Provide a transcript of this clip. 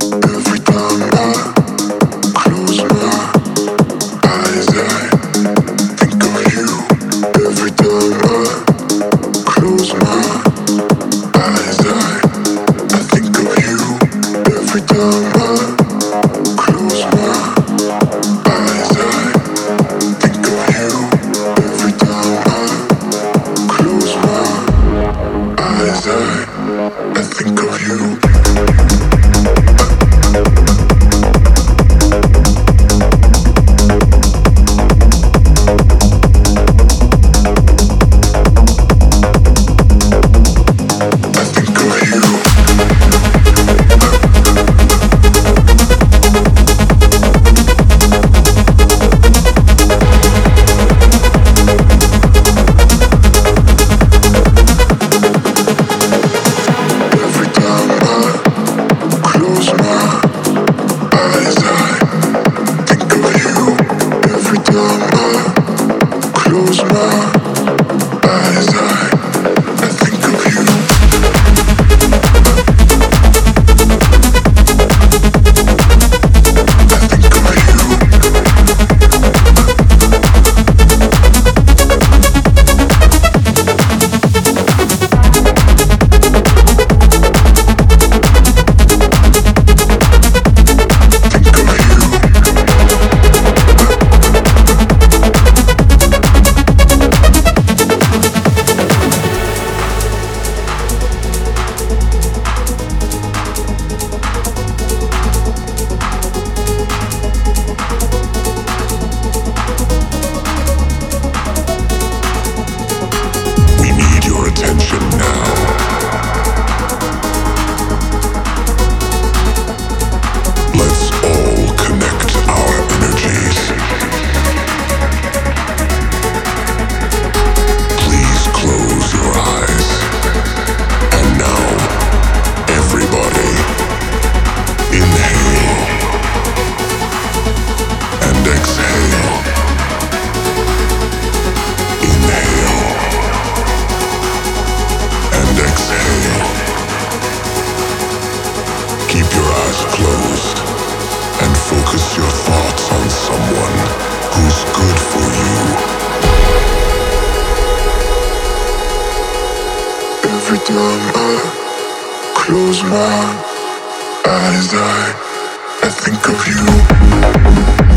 Every time I close my eyes, I think of you. Every time I close my eyes, I think of you. Every time I close my eyes, I think of you. Every time I close my eyes, I think of you. Every time I close my eyes, I think of you.